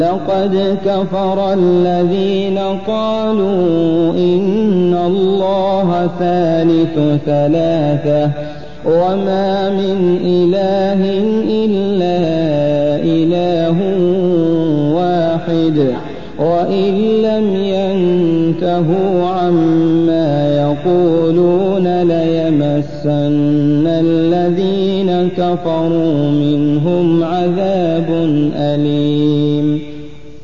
لقد كفر الذين قالوا إن الله ثالث ثلاثة وما من إله إلا إله واحد وإن لم ينتهوا عما يقولون ليمسن الذين كفروا منهم عذاب أليم.